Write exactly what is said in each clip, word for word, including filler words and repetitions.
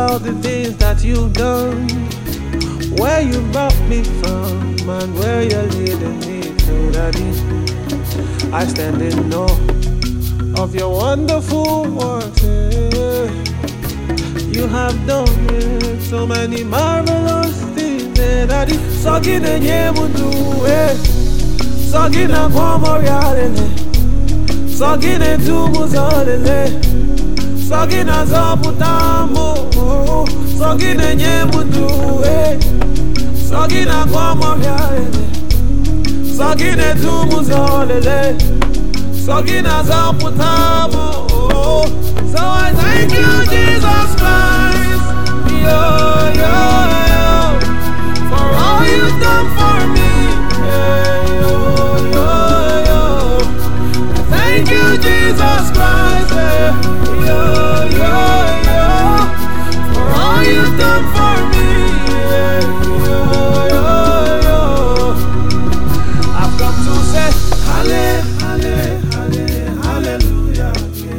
all the things that you've done, where you brought me from, and where you're leading me to, Daddy. I stand in awe of your wonderful works. Yeah. You have done yeah, so many marvelous things, yeah, Daddy. Sogina nyemundu, eh. Sogina kwamorialele. Sogina tumuzalele. Sogina zaputambo. Sogina nyemundu, eh. Sogina kwamorialele. Sogina tumuzalele. Sogina zaputambo. So I thank you, Jesus Christ, yo, yo, yo, for all you've done for me, yeah, yo, yo, yo. I thank you, Jesus Christ, yeah, yo, yo, yo, for all you've done for me, yeah, yo, yo, yo. I've come to say, halle, halle, halle, hallelujah.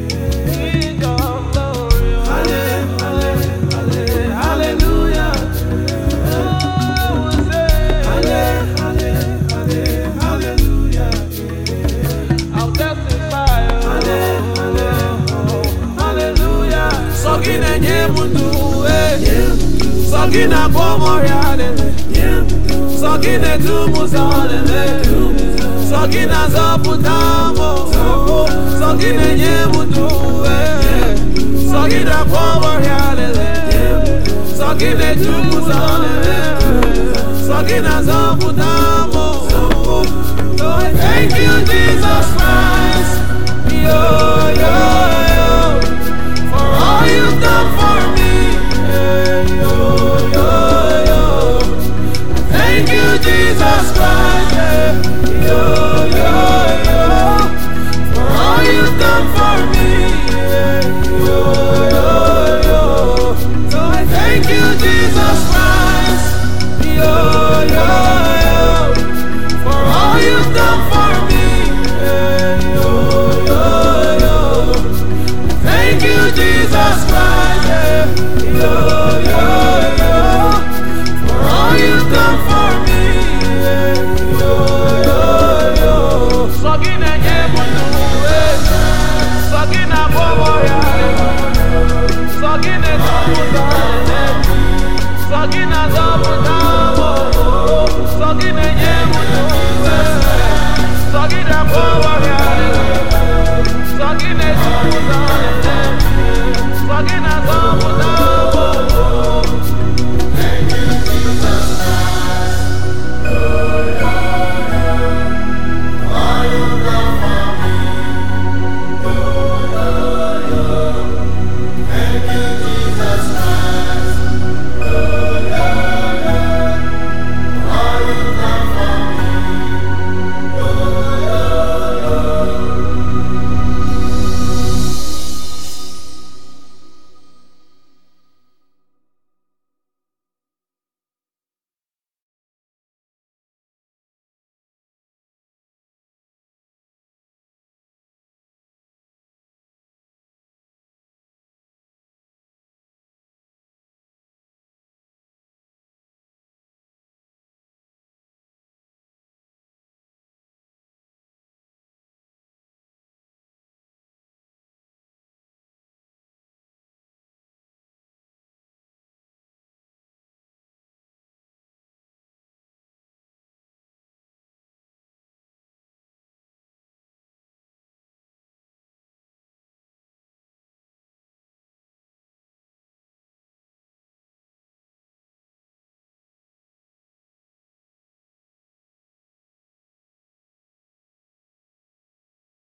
Sogina nyemundu, eh. Sogina kwamorialele. Sogina tumuzalele. Sogina zaputambo. Sogina nyemundu, eh. Sogina kwamorialele. Sogina tumuzalele. Sogina zaputambo. So I thank you, Jesus Christ. Yo, yo, yo. All you've done for me, yeah, yo, yo, yo. Thank you, Jesus Christ, yeah, yo, yo, yo. For all you've done for me, yeah, yo, yo, yo. So I thank you, Jesus Christ, yo, yo, yo. For all you've done for me, yeah, yo, yo, yo. Thank you, Jesus Christ, yeah, yo, yo, yo, for all you've done for me, yeah, yo, yo, yo. Sogina nyemundu, eh. Sogina kwamorialele. Sogina tumuzalele. Sogina zaputambo. Sogina nyemundu, eh. Sogina kwamorialele. Sogina tumuzalele.